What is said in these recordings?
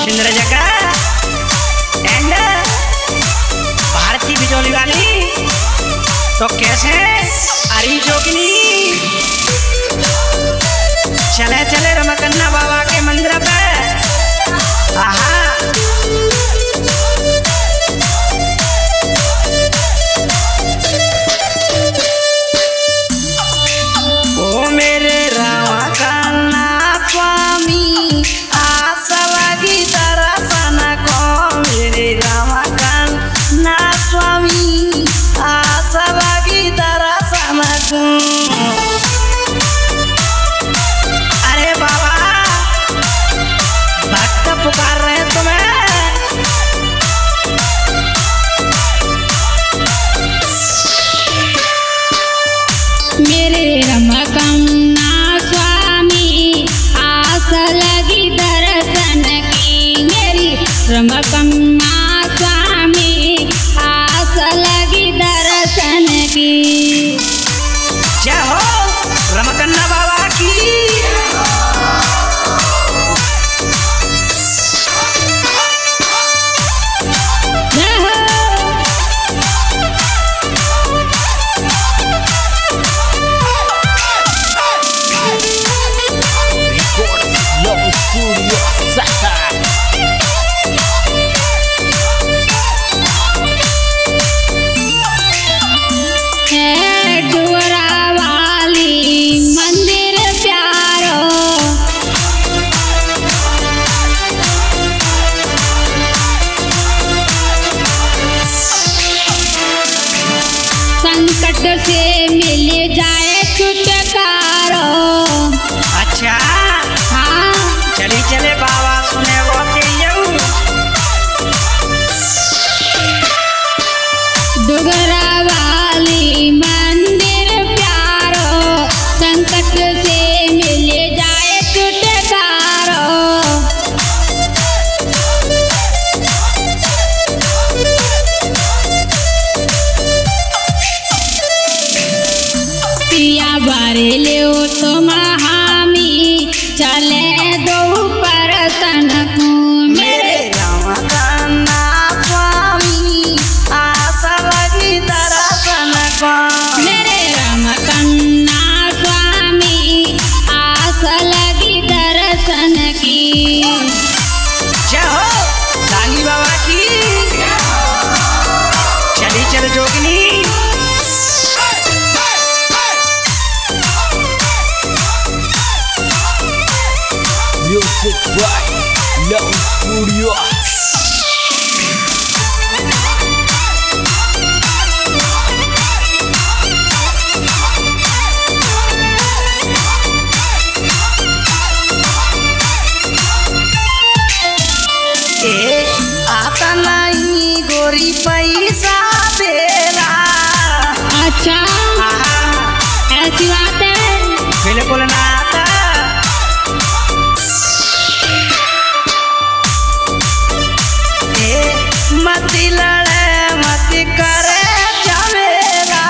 जितेंद्र जग्गा एंड भारती बिजोली वाली। तो कैसे अरी जोगिनी चले चले रमकन्ना बाबा के मंदिर पे। आहा ओ मेरे रमकन्ना स्वामी आस लगी दर्शन को। मेरे रमकन्ना स्वामी आस लगी दर्शन को। अरे बाबा भक्त पुकार रहे हैं तुम्हें। मेरे रमकन्ना स्वामी आस लगी दर्शन की। मेरी रमकन्ना स्वामी आस लगी दर्शन की। जय हो रमकन्ना बाबा की। जय हो। डोरा वाली मंदिर प्यारो। संकट से मिल जाए छुटकारो। अच्छा हाँ चली चले बाबा सुने वो डोरा वाली मंदिर प्यारो। संकट से मिल जाए छुटकारो। पिया बारे ले तो महामी चले दो परसन को। मेरे रमकन्ना स्वामी आस लगी दर्शन को। मेरे रमकन्ना स्वामी आस लगी दर्शन की। जय हो दानी बाबा की। चली चल जोगिनी। Music by Love Studio. ए आता नहीं गोरी पैसा देला। अच्छा हाँ ऐसी बात है। बिल्कुल ना आता। ए मती लड़े मती करे झमेला।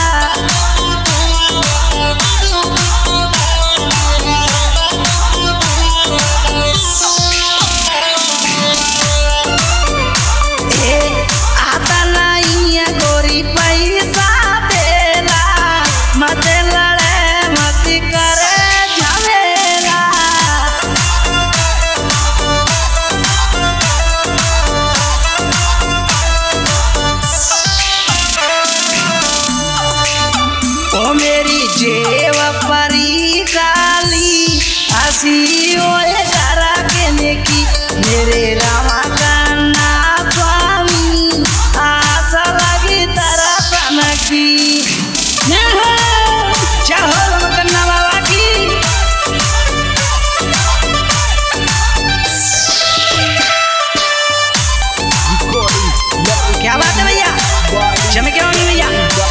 ए आता नहीं गोरी पैसा देला। मत लड़े मती करे झमेला। ओ मेरी जेव परी काली हसी ओए करा के नेकी। मेरे रमकन्ना स्वामी आस लगी दर्शन की। जय हो। जय हो रमकन्ना बाबा की। क्या बात है भैया चमके होनी भैया।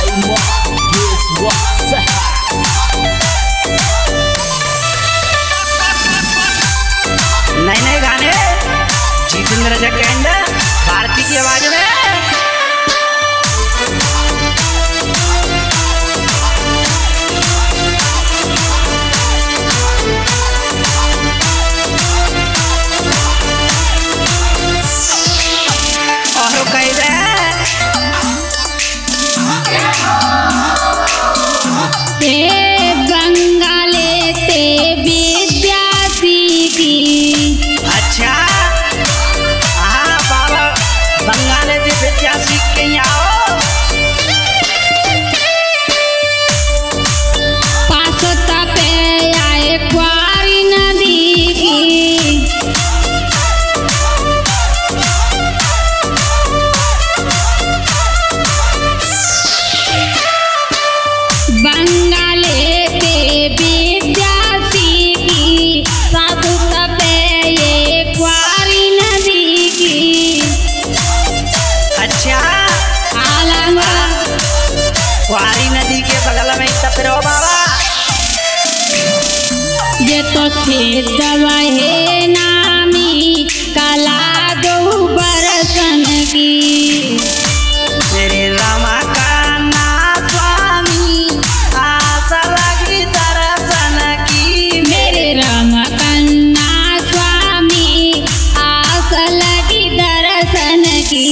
नए नए गाने जितेंद्र जग्गा भारती की आवाज में। सिद्धवा हे नामी कला दो बरसन की तेरे रमकन्ना स्वामी आस लगी दर्शन की मेरे रमकन्ना स्वामी आस लगी दर्शन की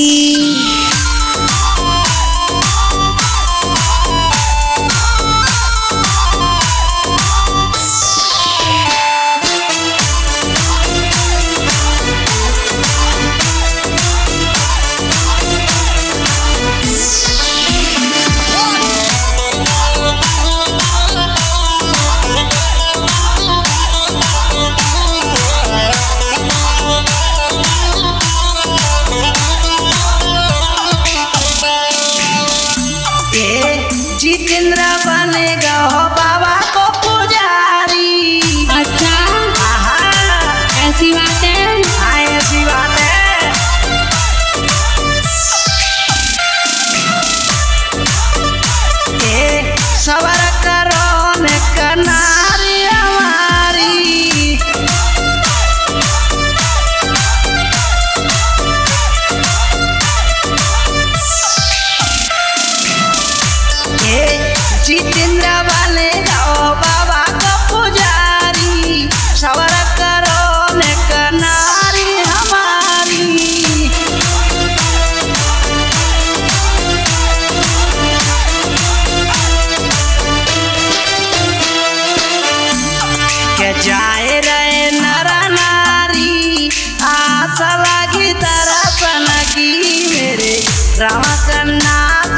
जितेंद्र बनेगा हो बाबा को पुजारी। अच्छा आहा, ऐसी बात है। हाँ ऐसी बात है। सबर करो ने कनारी हमारी जितेंद्र वाले जाओ बाबा का पुजारी सबर करो ने कनारी हमारी के जाए रहे नर नारी आस लगी दर्शन की मेरे रमकन्ना